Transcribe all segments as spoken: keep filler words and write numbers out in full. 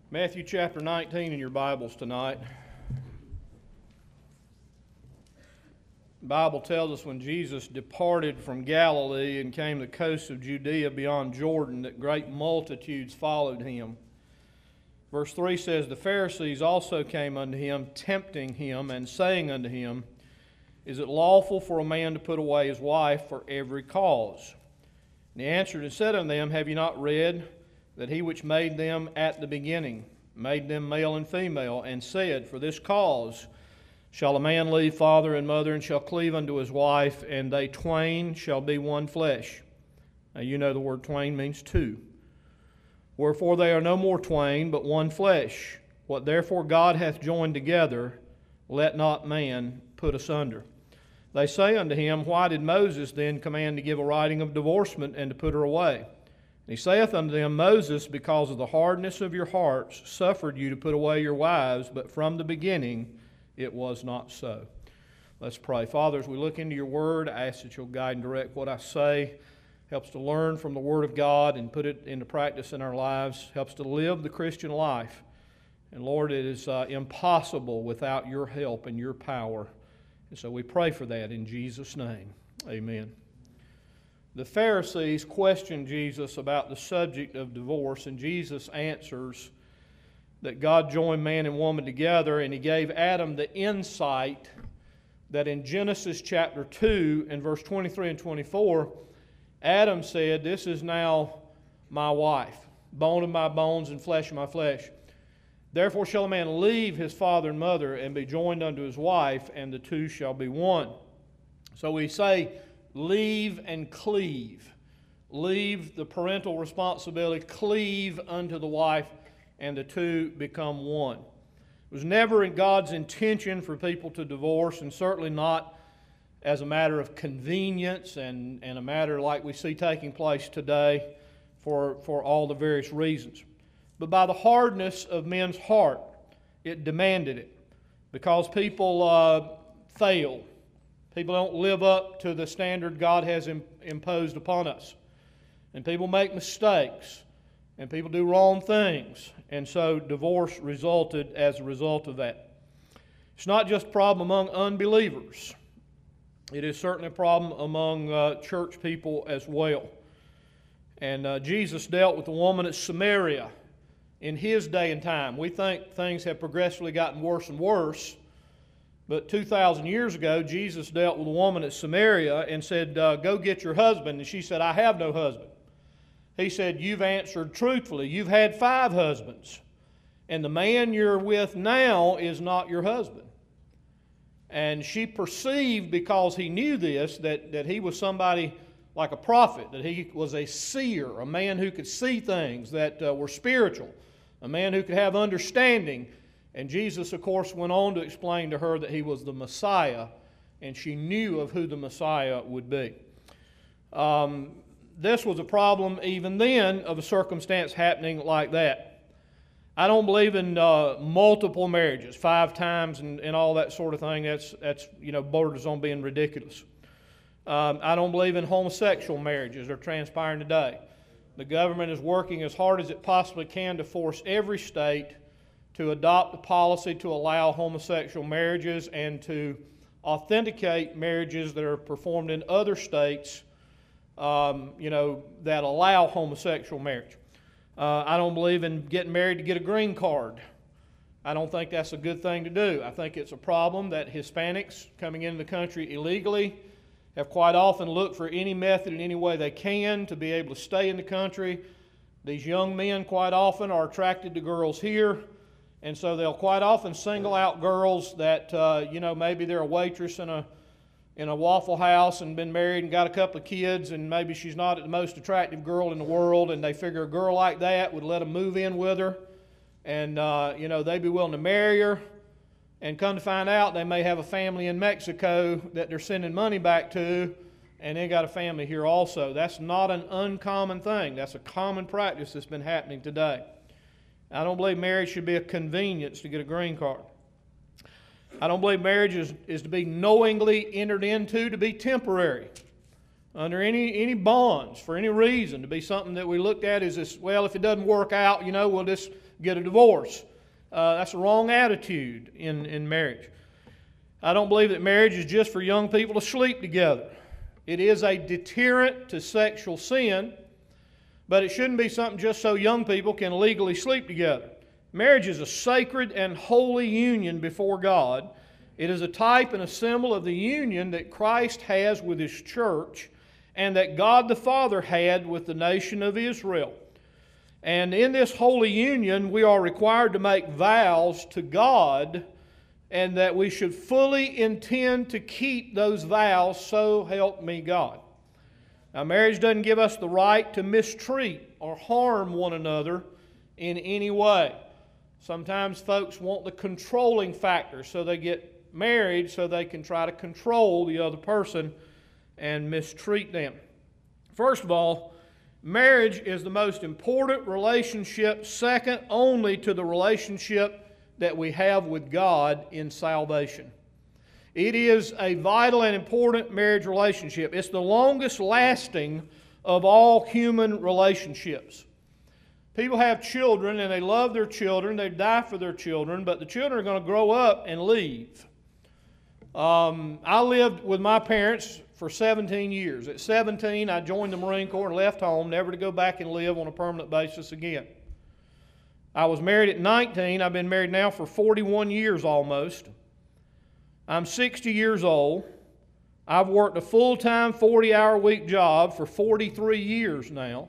Matthew chapter nineteen in your Bibles tonight. The Bible tells us when Jesus departed from Galilee and came to the coast of Judea beyond Jordan, that great multitudes followed him. Verse three says, The Pharisees also came unto him, tempting him, and saying unto him, Is it lawful for a man to put away his wife for every cause? And he answered and said unto them, Have you not read that he which made them at the beginning made them male and female, and said, For this cause shall a man leave father and mother, and shall cleave unto his wife, and they twain shall be one flesh. Now you know the word twain means two. Wherefore they are no more twain, but one flesh. What therefore God hath joined together, let not man put asunder. They say unto him, Why did Moses then command to give a writing of divorcement, and to put her away? And he saith unto them, Moses, because of the hardness of your hearts, suffered you to put away your wives, but from the beginning it was not so. Let's pray. Father, as we look into your word, I ask that you'll guide and direct what I say. Helps to learn from the word of God and put it into practice in our lives. Helps to live the Christian life. And Lord, it is uh, impossible without your help and your power. And so we pray for that in Jesus' name. Amen. The Pharisees questioned Jesus about the subject of divorce, and Jesus answers that God joined man and woman together, and he gave Adam the insight that in Genesis chapter two and verse twenty-three and twenty-four, Adam said, This is now my wife, bone of my bones and flesh of my flesh. Therefore shall a man leave his father and mother and be joined unto his wife, and the two shall be one. So we say, leave and cleave. Leave the parental responsibility, cleave unto the wife, and the two become one. It was never in God's intention for people to divorce, and certainly not as a matter of convenience and, and a matter like we see taking place today for, for all the various reasons. But by the hardness of men's heart, it demanded it, because people uh, fail. People don't live up to the standard God has im- imposed upon us. And people make mistakes. And people do wrong things. And so divorce resulted as a result of that. It's not just a problem among unbelievers. It is certainly a problem among uh, church people as well. And uh, Jesus dealt with the woman at Samaria in his day and time. We think things have progressively gotten worse and worse. But two thousand years ago, Jesus dealt with a woman at Samaria and said, uh, Go get your husband. And she said, I have no husband. He said, You've answered truthfully. You've had five husbands. And the man you're with now is not your husband. And she perceived, because he knew this, that, that he was somebody like a prophet, that he was a seer, a man who could see things that uh, were spiritual, a man who could have understanding. And Jesus, of course, went on to explain to her that he was the Messiah, and she knew of who the Messiah would be. Um, this was a problem even then of a circumstance happening like that. I don't believe in uh, multiple marriages, five times and, and all that sort of thing. That's, that's you know, borders on being ridiculous. Um, I don't believe in homosexual marriages that are transpiring today. The government is working as hard as it possibly can to force every state to adopt a policy to allow homosexual marriages and to authenticate marriages that are performed in other states, um, you know, that allow homosexual marriage. Uh, I don't believe in getting married to get a green card. I don't think that's a good thing to do. I think it's a problem that Hispanics coming into the country illegally have quite often looked for any method in any way they can to be able to stay in the country. These young men quite often are attracted to girls here. And so they'll quite often single out girls that, uh, you know, maybe they're a waitress in a in a Waffle House and been married and got a couple of kids, and maybe she's not the most attractive girl in the world, and they figure a girl like that would let them move in with her, and, uh, you know, they'd be willing to marry her. And come to find out, they may have a family in Mexico that they're sending money back to, and they got a family here also. That's not an uncommon thing. That's a common practice that's been happening today. I don't believe marriage should be a convenience to get a green card. I don't believe marriage is, is to be knowingly entered into to be temporary, under any, any bonds, for any reason, to be something that we looked at as this, well, if it doesn't work out, you know, we'll just get a divorce. Uh, that's the wrong attitude in, in marriage. I don't believe that marriage is just for young people to sleep together. It is a deterrent to sexual sin, but it shouldn't be something just so young people can legally sleep together. Marriage is a sacred and holy union before God. It is a type and a symbol of the union that Christ has with His church and that God the Father had with the nation of Israel. And in this holy union, we are required to make vows to God, and that we should fully intend to keep those vows, so help me God. Now, marriage doesn't give us the right to mistreat or harm one another in any way. Sometimes folks want the controlling factor, so they get married so they can try to control the other person and mistreat them. First of all, marriage is the most important relationship, second only to the relationship that we have with God in salvation. It is a vital and important marriage relationship. It's the longest lasting of all human relationships. People have children and they love their children, they die for their children, but the children are going to grow up and leave. Um, I lived with my parents for seventeen years. At seventeen, I joined the Marine Corps and left home, never to go back and live on a permanent basis again. I was married at nineteen. I've been married now for forty-one years almost. I'm sixty years old. I've worked a full-time forty-hour-a-week job for forty-three years now.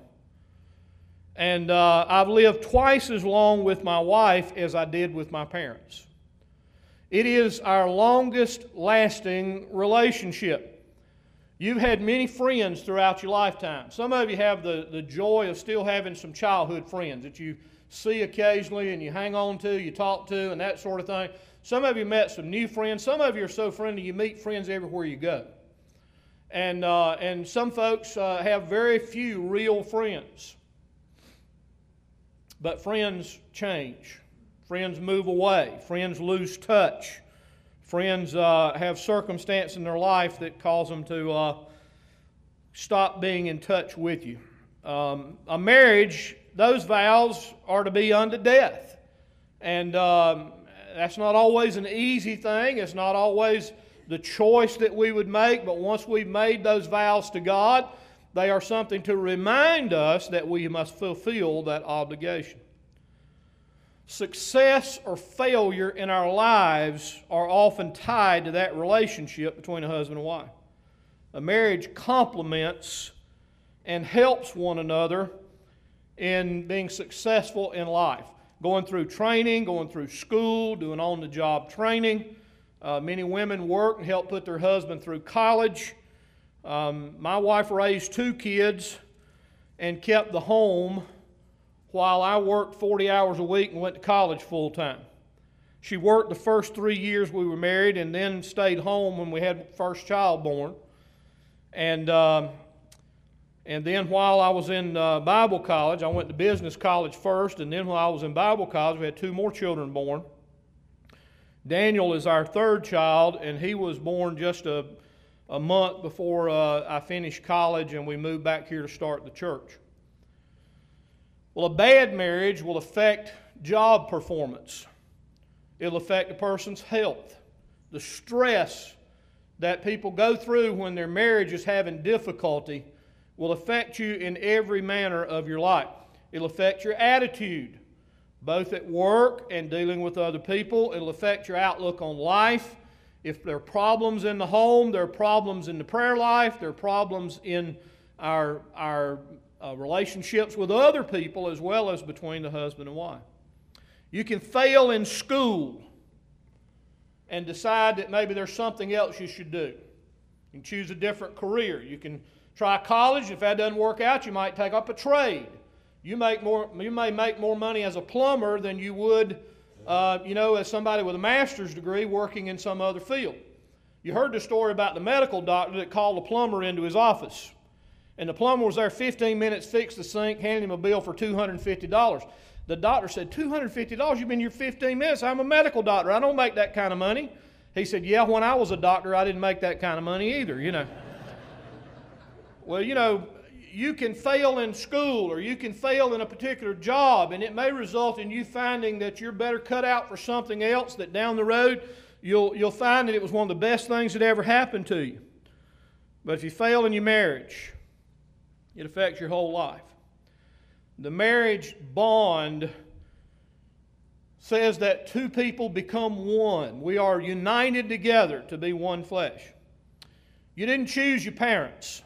And uh, I've lived twice as long with my wife as I did with my parents. It is our longest-lasting relationship. You've had many friends throughout your lifetime. Some of you have the, the joy of still having some childhood friends that you see occasionally and you hang on to, you talk to, and that sort of thing. Some of you met some new friends. Some of you are so friendly you meet friends everywhere you go. And, uh, and some folks uh, have very few real friends. But friends change. Friends move away. Friends lose touch. Friends uh, have circumstance in their life that cause them to uh, stop being in touch with you. Um, a marriage, those vows are to be unto death. And um, that's not always an easy thing. It's not always the choice that we would make. But once we've made those vows to God, they are something to remind us that we must fulfill that obligation. Success or failure in our lives are often tied to that relationship between a husband and wife. A marriage complements and helps one another in being successful in life. Going through training, going through school, doing on-the-job training. Uh, many women work and help put their husband through college. Um, my wife raised two kids and kept the home while I worked forty hours a week and went to college full time. She worked the first three years we were married and then stayed home when we had first child born. And, um, and then while I was in uh, Bible college, I went to business college first, and then while I was in Bible college, we had two more children born. Daniel is our third child, and he was born just a, a month before uh, I finished college and we moved back here to start the church. Well, a bad marriage will affect job performance. It'll affect a person's health. The stress that people go through when their marriage is having difficulty will affect you in every manner of your life. It'll affect your attitude, both at work and dealing with other people. It'll affect your outlook on life. If there are problems in the home, there are problems in the prayer life, there are problems in our, our uh, relationships with other people as well as between the husband and wife. You can fail in school and decide that maybe there's something else you should do. You can choose a different career. You can try college. If that doesn't work out, you might take up a trade. You make more. You may make more money as a plumber than you would, uh, you know, as somebody with a master's degree working in some other field. You heard the story about the medical doctor that called a plumber into his office. And the plumber was there fifteen minutes, fixed the sink, handed him a bill for two hundred fifty dollars. The doctor said, two hundred fifty dollars? You've been here fifteen minutes. I'm a medical doctor. I don't make that kind of money. He said, yeah, when I was a doctor, I didn't make that kind of money either, you know. Well, you know, you can fail in school or you can fail in a particular job, and it may result in you finding that you're better cut out for something else, that down the road you'll, you'll find that it was one of the best things that ever happened to you. But if you fail in your marriage, it affects your whole life. The marriage bond says that two people become one. We are united together to be one flesh. You didn't choose your parents.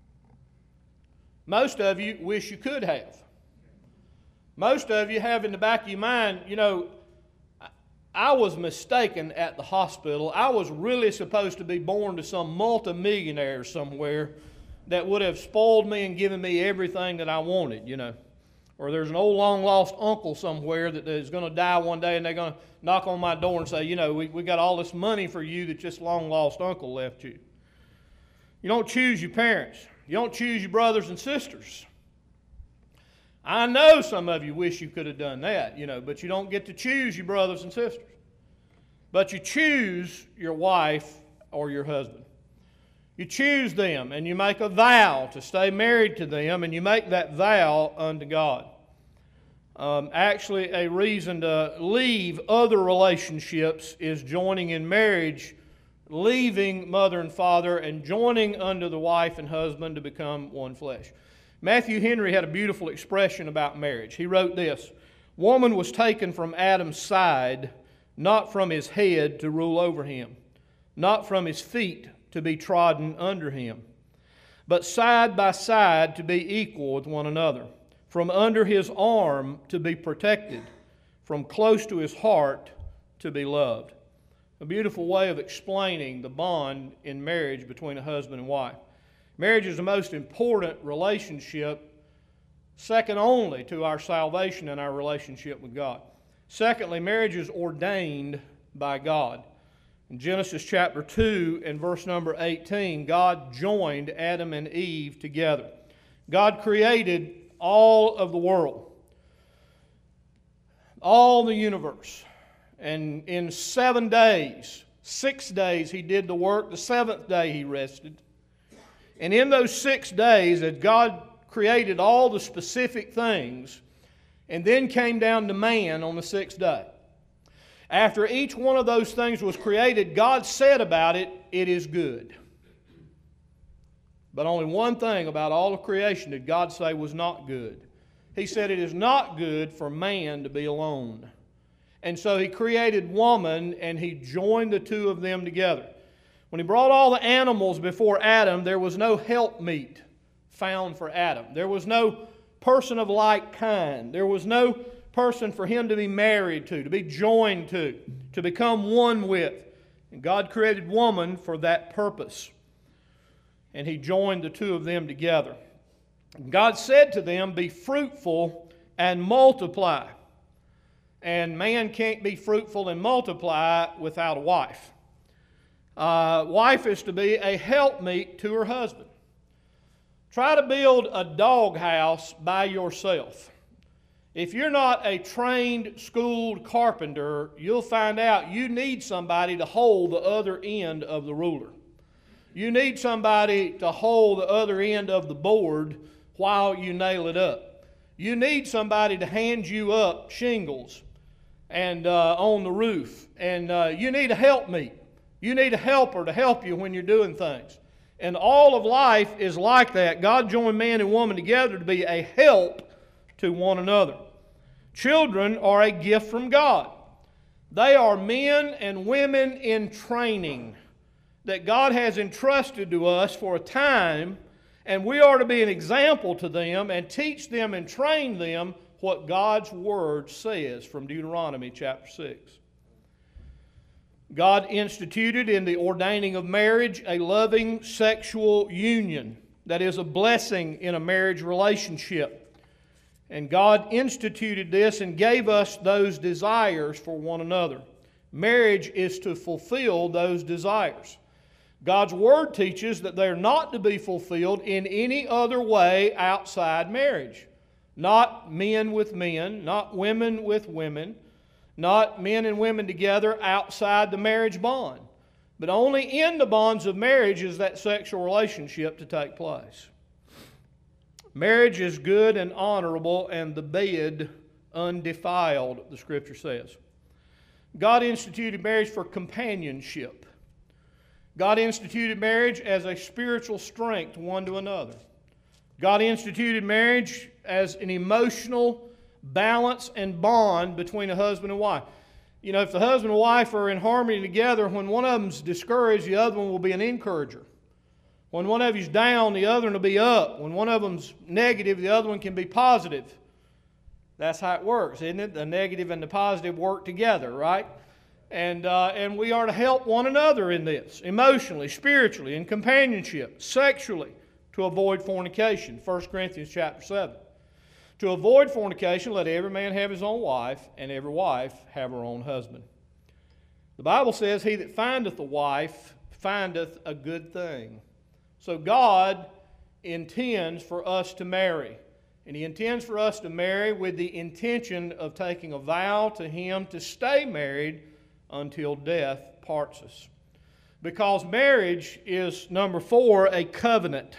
Most of you wish you could have. Most of you have in the back of your mind, you know, I was mistaken at the hospital. I was really supposed to be born to some multimillionaire somewhere that would have spoiled me and given me everything that I wanted, you know. Or there's an old long-lost uncle somewhere that is going to die one day, and they're going to knock on my door and say, you know, we, we got all this money for you that this long-lost uncle left you. You don't choose your parents. You don't choose your brothers and sisters. I know some of you wish you could have done that, you know, but you don't get to choose your brothers and sisters. But you choose your wife or your husband. You choose them, and you make a vow to stay married to them, and you make that vow unto God. Um, actually, a reason to leave other relationships is joining in marriage, leaving mother and father, and joining under the wife and husband to become one flesh. Matthew Henry had a beautiful expression about marriage. He wrote this: "Woman was taken from Adam's side, not from his head to rule over him, not from his feet to be trodden under him, but side by side to be equal with one another, from under his arm to be protected, from close to his heart to be loved." A beautiful way of explaining the bond in marriage between a husband and wife. Marriage is the most important relationship, second only to our salvation and our relationship with God. Secondly, marriage is ordained by God. In Genesis chapter two and verse number eighteen, God joined Adam and Eve together. God created all of the world, all the universe. And in seven days, six days He did the work. The seventh day He rested. And in those six days, as God created all the specific things, and then came down to man on the sixth day. After each one of those things was created, God said about it, "It is good." But only one thing about all of creation did God say was not good. He said it is not good for man to be alone. And so He created woman, and He joined the two of them together. When He brought all the animals before Adam, there was no helpmeet found for Adam. There was no person of like kind. There was no person for him to be married to, to be joined to, to become one with. And God created woman for that purpose. And He joined the two of them together. God said to them, "Be fruitful and multiply." And man can't be fruitful and multiply without a wife. Uh, wife is to be a helpmeet to her husband. Try to build a doghouse by yourself. If you're not a trained, schooled carpenter, you'll find out you need somebody to hold the other end of the ruler. You need somebody to hold the other end of the board while you nail it up. You need somebody to hand you up shingles and uh, on the roof. And uh, you need a helpmeet. You need a helper to help you when you're doing things. And all of life is like that. God joined man and woman together to be a help to one another. Children are a gift from God. They are men and women in training that God has entrusted to us for a time, and we are to be an example to them and teach them and train them what God's Word says from Deuteronomy chapter six. God instituted in the ordaining of marriage a loving sexual union that is a blessing in a marriage relationship. And God instituted this and gave us those desires for one another. Marriage is to fulfill those desires. God's Word teaches that they are not to be fulfilled in any other way outside marriage. Not men with men, not women with women, not men and women together outside the marriage bond. But only in the bonds of marriage is that sexual relationship to take place. Marriage is good and honorable, and the bed undefiled, the Scripture says. God instituted marriage for companionship. God instituted marriage as a spiritual strength one to another. God instituted marriage as an emotional balance and bond between a husband and wife. You know, if the husband and wife are in harmony together, when one of them's discouraged, the other one will be an encourager. When one of you's down, the other one will be up. When one of them's negative, the other one can be positive. That's how it works, isn't it? The negative and the positive work together, right? And uh, and we are to help one another in this, emotionally, spiritually, in companionship, sexually, to avoid fornication. First Corinthians chapter seven. To avoid fornication, let every man have his own wife, and every wife have her own husband. The Bible says, he that findeth a wife findeth a good thing. So God intends for us to marry. And He intends for us to marry with the intention of taking a vow to Him to stay married until death parts us. Because marriage is, number four, a covenant.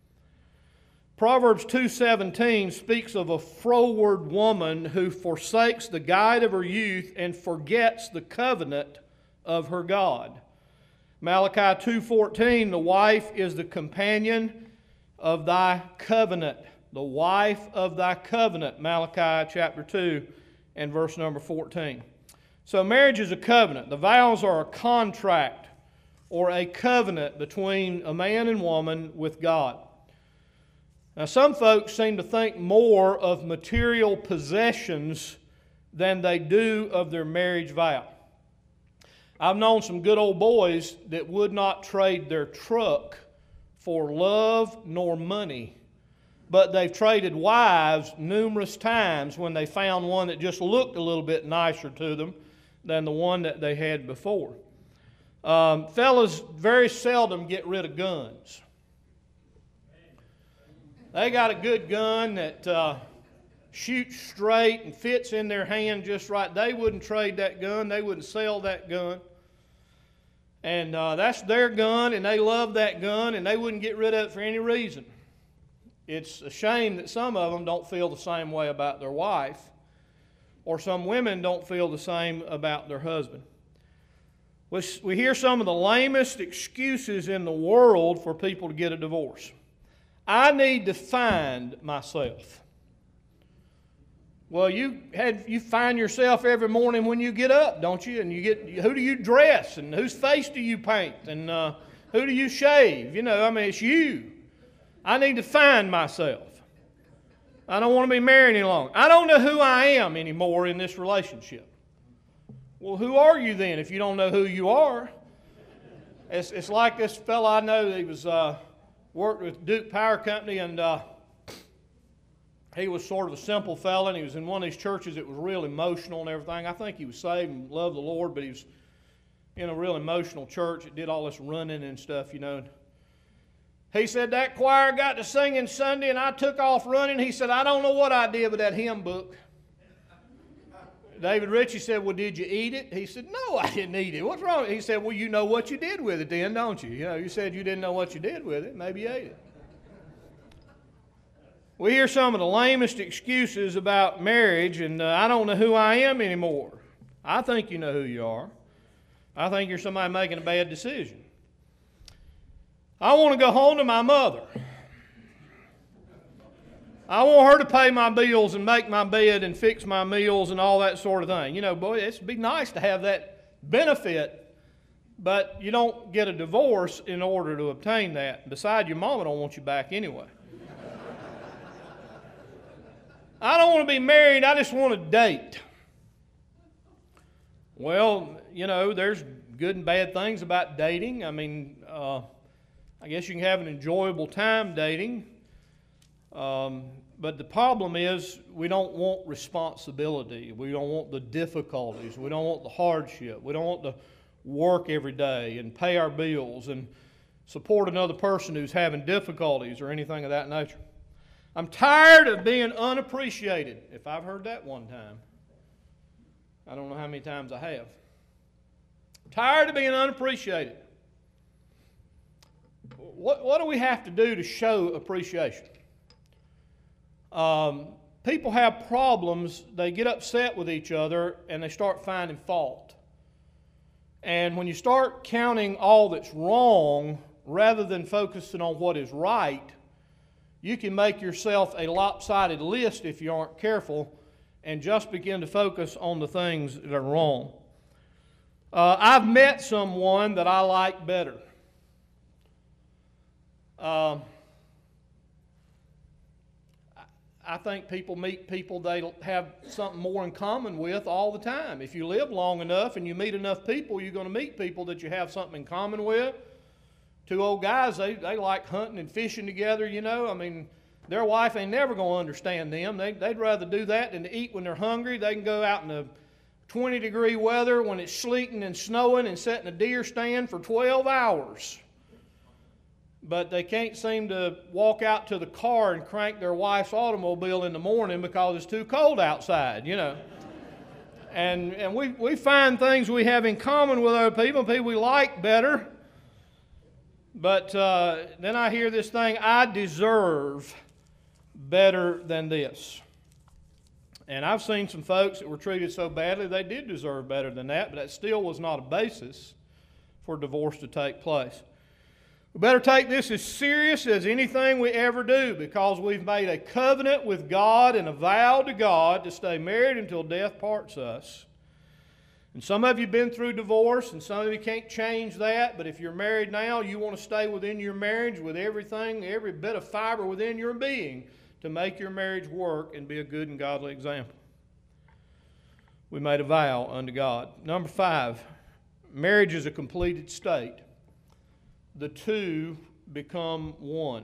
Proverbs two seventeen speaks of a froward woman who forsakes the guide of her youth and forgets the covenant of her God. Malachi two fourteen, the wife is the companion of thy covenant. The wife of thy covenant, Malachi chapter two and verse number fourteen. So marriage is a covenant. The vows are a contract or a covenant between a man and woman with God. Now some folks seem to think more of material possessions than they do of their marriage vow. I've known some good old boys that would not trade their truck for love nor money. But they've traded wives numerous times when they found one that just looked a little bit nicer to them than the one that they had before. Um, fellas very seldom get rid of guns. They got a good gun that uh, shoots straight and fits in their hand just right. They wouldn't trade that gun. They wouldn't sell that gun. And uh, that's their gun, and they love that gun, and they wouldn't get rid of it for any reason. It's a shame that some of them don't feel the same way about their wife, or some women don't feel the same about their husband. We, we hear some of the lamest excuses in the world for people to get a divorce. I need to find myself. Well, you had you find yourself every morning when you get up, don't you? And you get who do you dress, and whose face do you paint, and uh, who do you shave? You know, I mean, it's you. I need to find myself. I don't want to be married any longer. I don't know who I am anymore in this relationship. Well, who are you then if you don't know who you are? It's, it's like this fellow I know, he was uh, worked with Duke Power Company, and uh, he was sort of a simple fellow, and he was in one of these churches that was real emotional and everything. I think he was saved and loved the Lord, but he was in a real emotional church that did all this running and stuff, you know. He said, that choir got to singing Sunday, and I took off running. He said, I don't know what I did with that hymn book. David Ritchie said, well, did you eat it? He said, no, I didn't eat it. What's wrong? He said, well, you know what you did with it then, don't you? You know, you said you didn't know what you did with it. Maybe you ate it. We hear some of the lamest excuses about marriage, and uh, I don't know who I am anymore. I think you know who you are. I think you're somebody making a bad decision. I want to go home to my mother. I want her to pay my bills and make my bed and fix my meals and all that sort of thing. You know, boy, it'd be nice to have that benefit, but you don't get a divorce in order to obtain that. Besides, your mama don't want you back anyway. I don't want to be married, I just want to date. Well, you know, there's good and bad things about dating. I mean, uh, I guess you can have an enjoyable time dating. Um, but the problem is we don't want responsibility. We don't want the difficulties. We don't want the hardship. We don't want to work every day and pay our bills and support another person who's having difficulties or anything of that nature. I'm tired of being unappreciated. If I've heard that one time, I don't know how many times I have. Tired of being unappreciated. What, what do we have to do to show appreciation? Um, people have problems, they get upset with each other, and they start finding fault. And when you start counting all that's wrong, rather than focusing on what is right, you can make yourself a lopsided list if you aren't careful, and just begin to focus on the things that are wrong. Uh, I've met someone that I like better. Uh, I think people meet people they have something more in common with all the time. If you live long enough and you meet enough people, you're going to meet people that you have something in common with. Two old guys, they, they like hunting and fishing together, you know. I mean, their wife ain't never going to understand them. They, they'd rather do that than to eat when they're hungry. They can go out in the twenty degree weather when it's sleeting and snowing and sit in a deer stand for twelve hours. But they can't seem to walk out to the car and crank their wife's automobile in the morning because it's too cold outside, you know. And, and we, we find things we have in common with other people, people we like better. But uh, then I hear this thing, I deserve better than this. And I've seen some folks that were treated so badly they did deserve better than that, but that still was not a basis for divorce to take place. We better take this as serious as anything we ever do, because we've made a covenant with God and a vow to God to stay married until death parts us. And some of you have been through divorce, and some of you can't change that, but if you're married now, you want to stay within your marriage with everything, every bit of fiber within your being to make your marriage work and be a good and godly example. We made a vow unto God. Number five, marriage is a completed state. The two become one.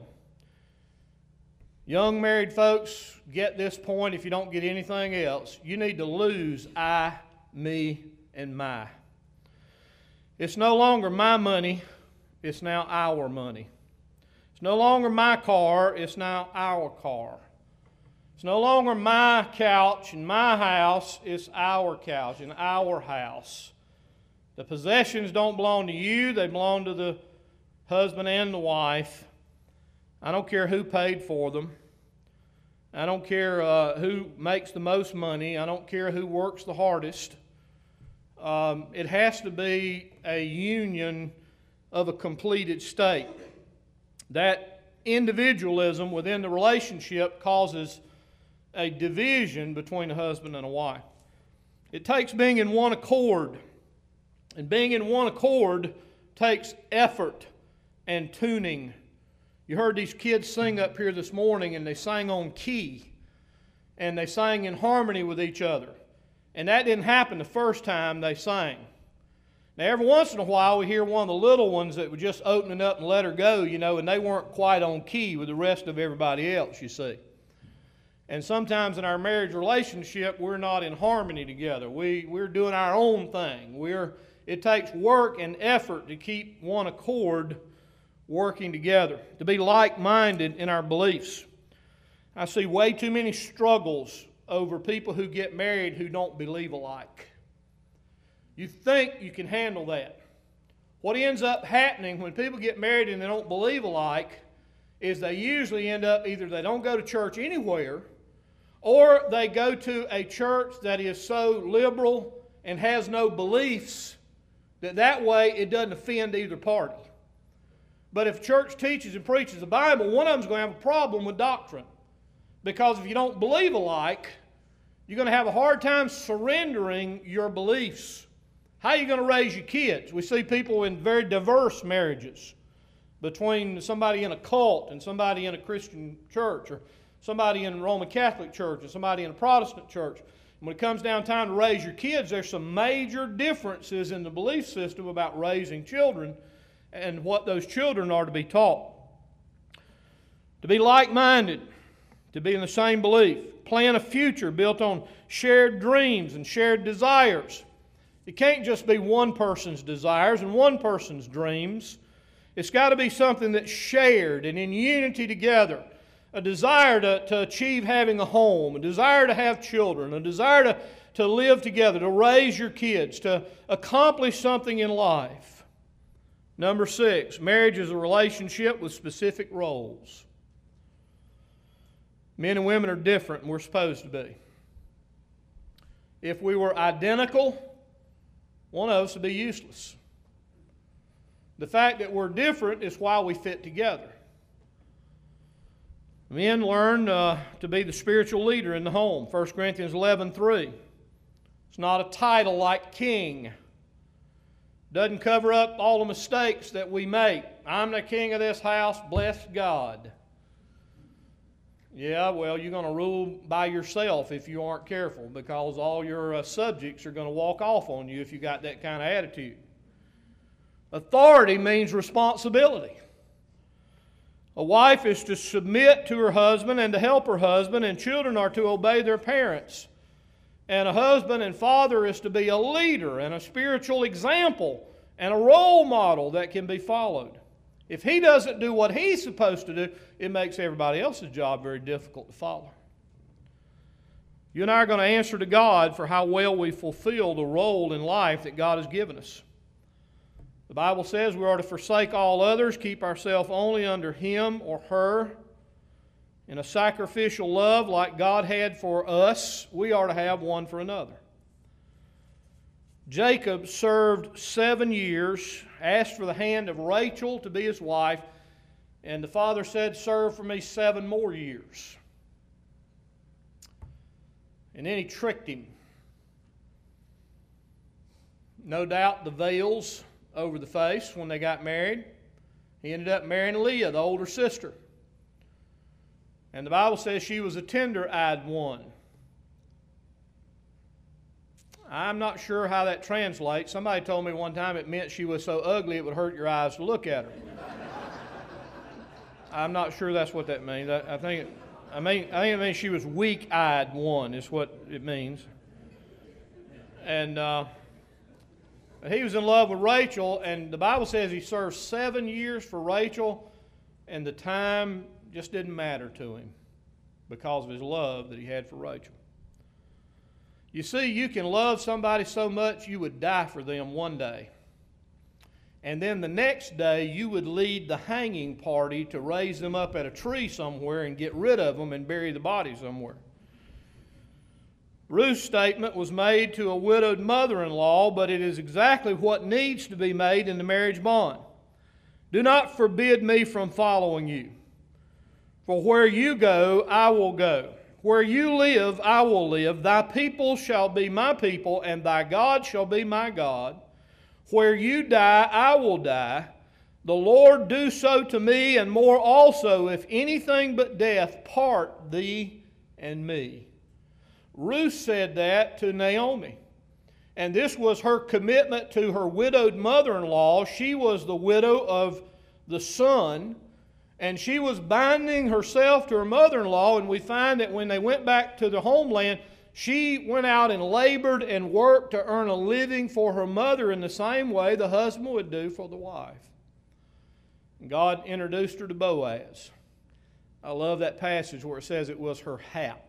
Young married folks, get this point if you don't get anything else. You need to lose I, me, and my. It's no longer my money, it's now our money. It's no longer my car, it's now our car. It's no longer my couch and my house, it's our couch and our house. The possessions don't belong to you, they belong to the husband and the wife. I don't care who paid for them. I don't care uh, who makes the most money. I don't care who works the hardest. Um, it has to be a union of a completed state. That individualism within the relationship causes a division between a husband and a wife. It takes being in one accord. And being in one accord takes effort and tuning. You heard these kids sing up here this morning, and they sang on key. And they sang in harmony with each other. And that didn't happen the first time they sang. Now, every once in a while, we hear one of the little ones that were just opening up and let her go, you know, and they weren't quite on key with the rest of everybody else, you see. And sometimes in our marriage relationship, we're not in harmony together. We, we're doing our own thing. We're, it takes work and effort to keep one accord working together, to be like-minded in our beliefs. I see way too many struggles over people who get married who don't believe alike. You think you can handle that. What ends up happening when people get married and they don't believe alike is they usually end up either they don't go to church anywhere, or they go to a church that is so liberal and has no beliefs that that way it doesn't offend either party. But if church teaches and preaches the Bible, one of them's going to have a problem with doctrine. Because if you don't believe alike, you're going to have a hard time surrendering your beliefs. How are you going to raise your kids? We see people in very diverse marriages between somebody in a cult and somebody in a Christian church, or somebody in a Roman Catholic church and somebody in a Protestant church. And when it comes down time to raise your kids, there's some major differences in the belief system about raising children and what those children are to be taught. To be like-minded, to be in the same belief, plan a future built on shared dreams and shared desires. It can't just be one person's desires and one person's dreams. It's got to be something that's shared and in unity together. A desire to, to achieve having a home, a desire to have children, a desire to, to live together, to raise your kids, to accomplish something in life. Number six, marriage is a relationship with specific roles. Men and women are different, and we're supposed to be. If we were identical, one of us would be useless. The fact that we're different is why we fit together. Men learn uh, to be the spiritual leader in the home. First Corinthians eleven three. It's not a title like king. Doesn't cover up all the mistakes that we make. I'm the king of this house, bless God. Yeah, well, you're going to rule by yourself if you aren't careful, because all your uh, subjects are going to walk off on you if you got that kind of attitude. Authority means responsibility. A wife is to submit to her husband and to help her husband, and children are to obey their parents. And a husband and father is to be a leader and a spiritual example and a role model that can be followed. If he doesn't do what he's supposed to do, it makes everybody else's job very difficult to follow. You and I are going to answer to God for how well we fulfill the role in life that God has given us. The Bible says we are to forsake all others, keep ourselves only under him or her. In a sacrificial love like God had for us, we are to have one for another. Jacob served seven years, asked for the hand of Rachel to be his wife, and the father said, "Serve for me seven more years." And then he tricked him. No doubt the veils over the face when they got married. He ended up marrying Leah, the older sister. And the Bible says she was a tender-eyed one. I'm not sure how that translates. Somebody told me one time it meant she was so ugly it would hurt your eyes to look at her. I'm not sure that's what that means. I, I think it, I mean I think it means she was weak-eyed one is what it means. And uh, he was in love with Rachel, and the Bible says he served seven years for Rachel, and the time just didn't matter to him because of his love that he had for Rachel. You see, you can love somebody so much you would die for them one day. And then the next day you would lead the hanging party to raise them up at a tree somewhere and get rid of them and bury the body somewhere. Ruth's statement was made to a widowed mother-in-law, but it is exactly what needs to be made in the marriage bond. Do not forbid me from following you. For where you go, I will go. Where you live, I will live. Thy people shall be my people, and thy God shall be my God. Where you die, I will die. The Lord do so to me, and more also, if anything but death part thee and me. Ruth said that to Naomi. And this was her commitment to her widowed mother-in-law. She was the widow of the son. And she was binding herself to her mother-in-law, and we find that when they went back to the homeland, she went out and labored and worked to earn a living for her mother in the same way the husband would do for the wife. God introduced her to Boaz. I love that passage where it says it was her hap.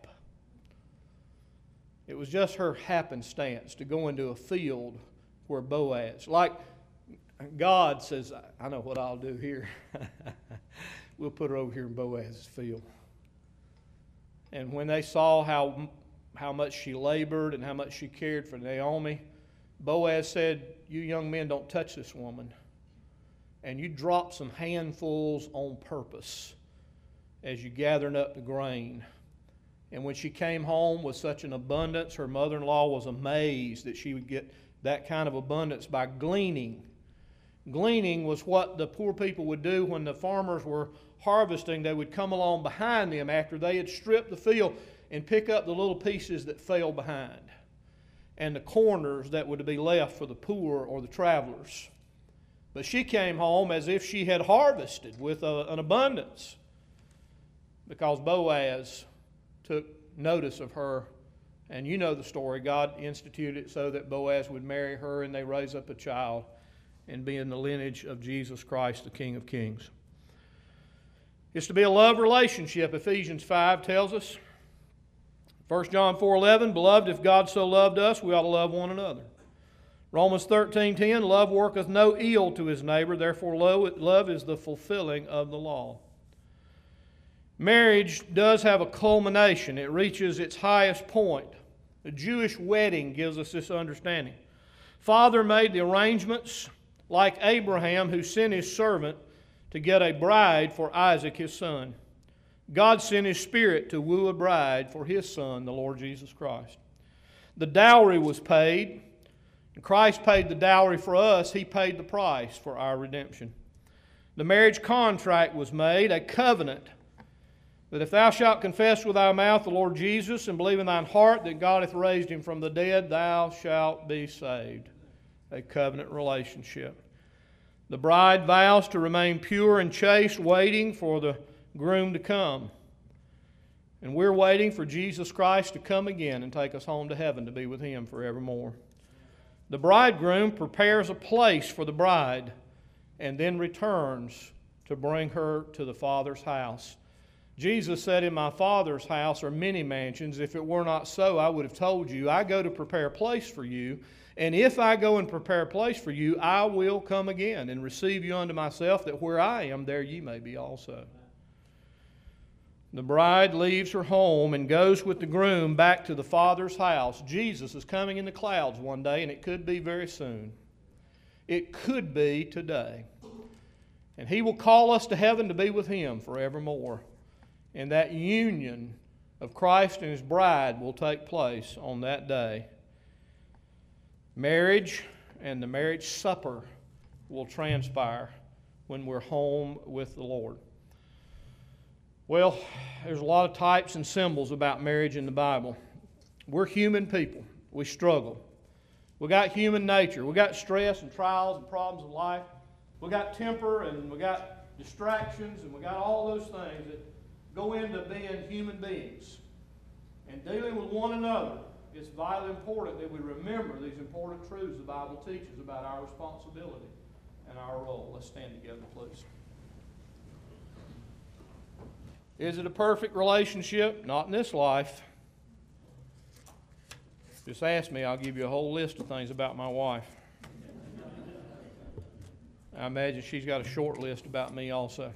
It was just her happenstance to go into a field where Boaz, like God says, I know what I'll do here. We'll put her over here in Boaz's field. And when they saw how, how much she labored and how much she cared for Naomi, Boaz said, "You young men don't touch this woman. And you drop some handfuls on purpose as you gathering up the grain." And when she came home with such an abundance, her mother-in-law was amazed that she would get that kind of abundance by gleaning. Gleaning was what the poor people would do when the farmers were harvesting. They would come along behind them after they had stripped the field and pick up the little pieces that fell behind and the corners that would be left for the poor or the travelers. But she came home as if she had harvested with a, an abundance, because Boaz took notice of her. And you know the story. God instituted it so that Boaz would marry her, and they raise up a child and be in the lineage of Jesus Christ, the King of Kings. It's to be a love relationship, Ephesians five tells us. First John four eleven, "Beloved, if God so loved us, we ought to love one another." Romans thirteen ten, "Love worketh no ill to his neighbor, therefore love is the fulfilling of the law." Marriage does have a culmination. It reaches its highest point. The Jewish wedding gives us this understanding. Father made the arrangements like Abraham, who sent his servant to get a bride for Isaac his son. God sent His Spirit to woo a bride for His Son, the Lord Jesus Christ. The dowry was paid. Christ paid the dowry for us. He paid the price for our redemption. The marriage contract was made, a covenant, that if thou shalt confess with thy mouth the Lord Jesus and believe in thine heart that God hath raised Him from the dead, thou shalt be saved. A covenant relationship. The bride vows to remain pure and chaste, waiting for the groom to come. And we're waiting for Jesus Christ to come again and take us home to heaven to be with Him forevermore. The bridegroom prepares a place for the bride and then returns to bring her to the Father's house. Jesus said, in my Father's house are many mansions. If it were not so, I would have told you. I go to prepare a place for you. And if I go and prepare a place for you, I will come again and receive you unto myself, that where I am, there ye may be also. The bride leaves her home and goes with the groom back to the Father's house. Jesus is coming in the clouds one day, and it could be very soon. It could be today. And He will call us to heaven to be with Him forevermore. And that union of Christ and His bride will take place on that day. Marriage and the marriage supper will transpire when we're home with the Lord. Well, there's a lot of types and symbols about marriage in the Bible. We're human people. We struggle. We got human nature. We got stress and trials and problems of life. We got temper and we got distractions and we got all those things that go into being human beings. And dealing with one another, it's vitally important that we remember these important truths the Bible teaches about our responsibility and our role. Let's stand together, please. Is it a perfect relationship? Not in this life. Just ask me, I'll give you a whole list of things about my wife. I imagine she's got a short list about me also.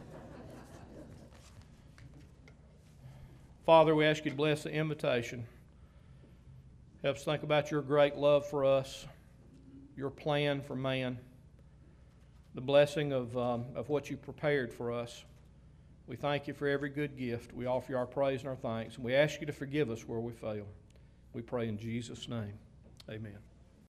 Father, we ask you to bless the invitation. Help us think about your great love for us, your plan for man, the blessing of, um, of what you prepared for us. We thank you for every good gift. We offer you our praise and our thanks. And we ask you to forgive us where we fail. We pray in Jesus' name. Amen.